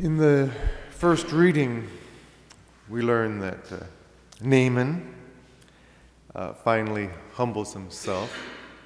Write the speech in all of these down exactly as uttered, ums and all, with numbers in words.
In the first reading, we learn that uh, Naaman uh, finally humbles himself.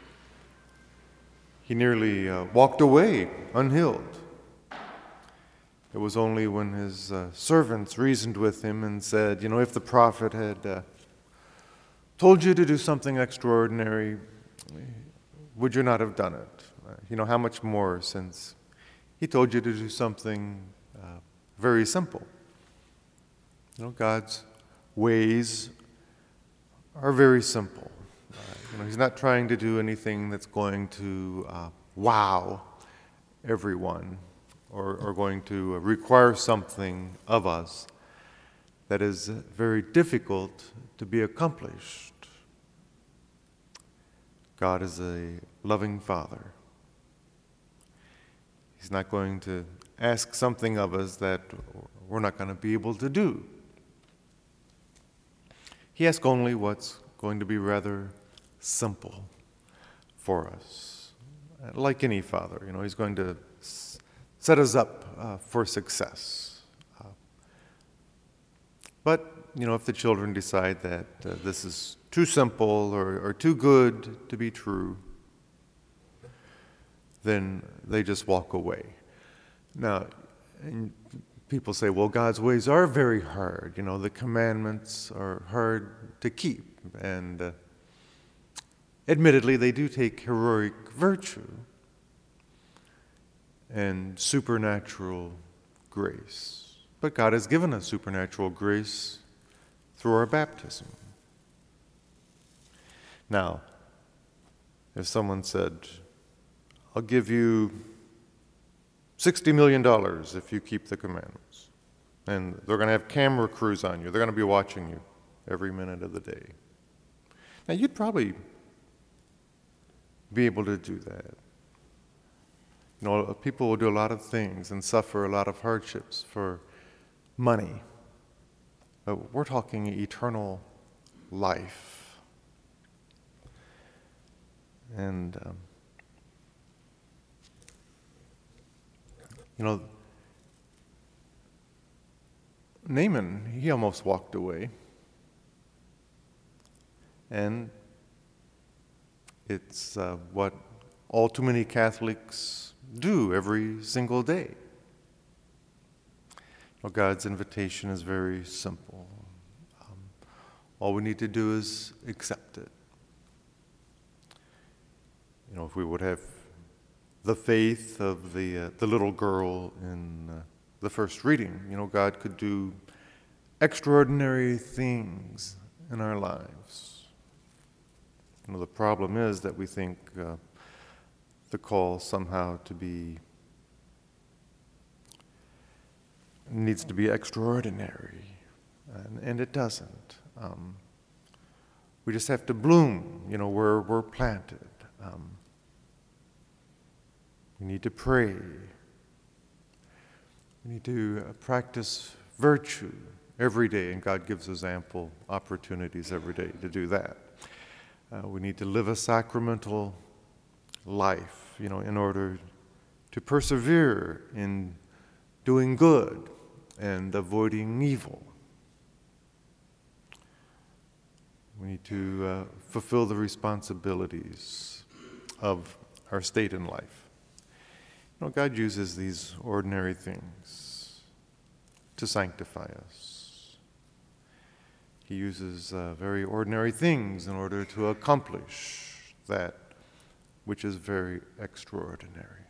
He nearly uh, walked away unhealed. It was only when his uh, servants reasoned with him and said, you know, if the prophet had uh, told you to do something extraordinary, would you not have done it? Uh, you know, how much more since he told you to do something uh, very simple. You know, God's ways are very simple. Uh, you know, he's not trying to do anything that's going to uh, wow everyone or, or going to require something of us that is very difficult to be accomplished. God is a loving Father. He's not going to ask something of us that we're not going to be able to do. He asks only what's going to be rather simple for us. Like any father, you know, he's going to s- set us up uh, for success. Uh, but, you know, if the children decide that uh, this is too simple or, or too good to be true, then they just walk away. Now, and people say, well, God's ways are very hard. You know, the commandments are hard to keep. And uh, admittedly, they do take heroic virtue and supernatural grace. But God has given us supernatural grace through our baptism. Now, if someone said, I'll give you sixty million dollars if you keep the commandments. And they're going to have camera crews on you. They're going to be watching you every minute of the day. Now, you'd probably be able to do that. You know, people will do a lot of things and suffer a lot of hardships for money. But we're talking eternal life. And um, You know, Naaman, he almost walked away. And it's uh, what all too many Catholics do every single day. Well, God's invitation is very simple. Um, all we need to do is accept it. You know, if we would have the faith of the uh, the little girl in uh, the first reading, you know, God could do extraordinary things in our lives. You know, the problem is that we think uh, the call somehow to be needs to be extraordinary, and, and it doesn't. Um, we just have to bloom, you know, where we're planted. Um, We need to pray. We need to uh, practice virtue every day, and God gives us ample opportunities every day to do that. Uh, we need to live a sacramental life, you know, in order to persevere in doing good and avoiding evil. We need to uh, fulfill the responsibilities of our state in life. You know, God uses these ordinary things to sanctify us. He uses uh, very ordinary things in order to accomplish that which is very extraordinary.